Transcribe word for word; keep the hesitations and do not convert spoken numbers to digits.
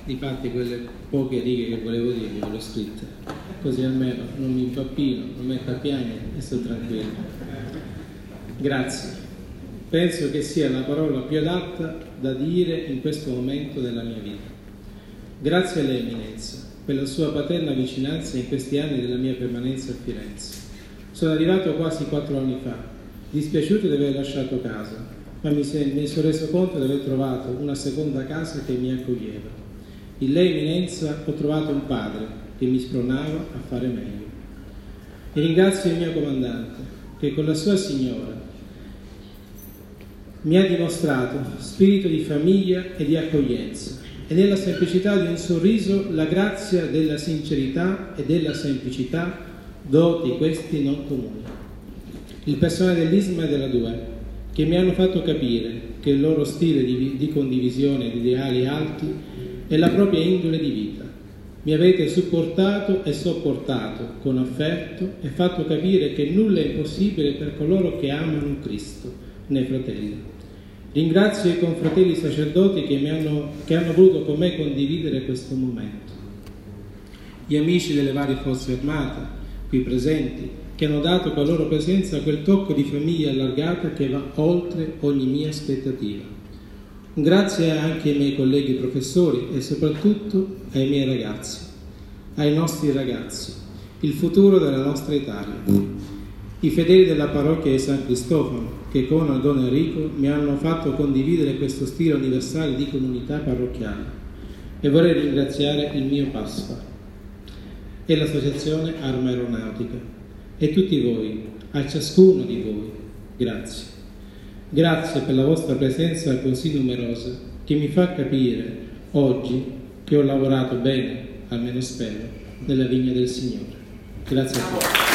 difatti quelle poche righe che volevo dirvi ve le ho scritte, così almeno non mi impappino, non metto a piangere e sto tranquillo. Grazie. Penso che sia la parola più adatta da dire in questo momento della mia vita. Grazie a lei, Eminenza, per la sua paterna vicinanza in questi anni della mia permanenza a Firenze. Sono arrivato quasi quattro anni fa, dispiaciuto di aver lasciato casa, ma mi, se, mi sono reso conto di aver trovato una seconda casa che mi accoglieva. In lei, Eminenza, ho trovato un padre che mi spronava a fare meglio. E ringrazio il mio comandante, che con la sua signora mi ha dimostrato spirito di famiglia e di accoglienza, e nella semplicità di un sorriso la grazia della sincerità e della semplicità, doti questi non comuni. Il personale dell'I S M A e della D U E, che mi hanno fatto capire che il loro stile di, di condivisione di ideali alti è la propria indole di vita. Mi avete supportato e sopportato con affetto e fatto capire che nulla è impossibile per coloro che amano Cristo nei fratelli. Ringrazio i confratelli sacerdoti che, mi hanno, che hanno voluto con me condividere questo momento. Gli amici delle varie forze armate, qui presenti, che hanno dato con la loro presenza quel tocco di famiglia allargata che va oltre ogni mia aspettativa. Un grazie anche ai miei colleghi professori e soprattutto ai miei ragazzi, ai nostri ragazzi, il futuro della nostra Italia. I fedeli della parrocchia di San Cristofano, che con Don Enrico mi hanno fatto condividere questo stile universale di comunità parrocchiale. E vorrei ringraziare il mio Pasqua e l'associazione Arma Aeronautica e tutti voi, a ciascuno di voi, grazie. Grazie per la vostra presenza così numerosa che mi fa capire oggi che ho lavorato bene, almeno spero, nella vigna del Signore. Grazie a tutti.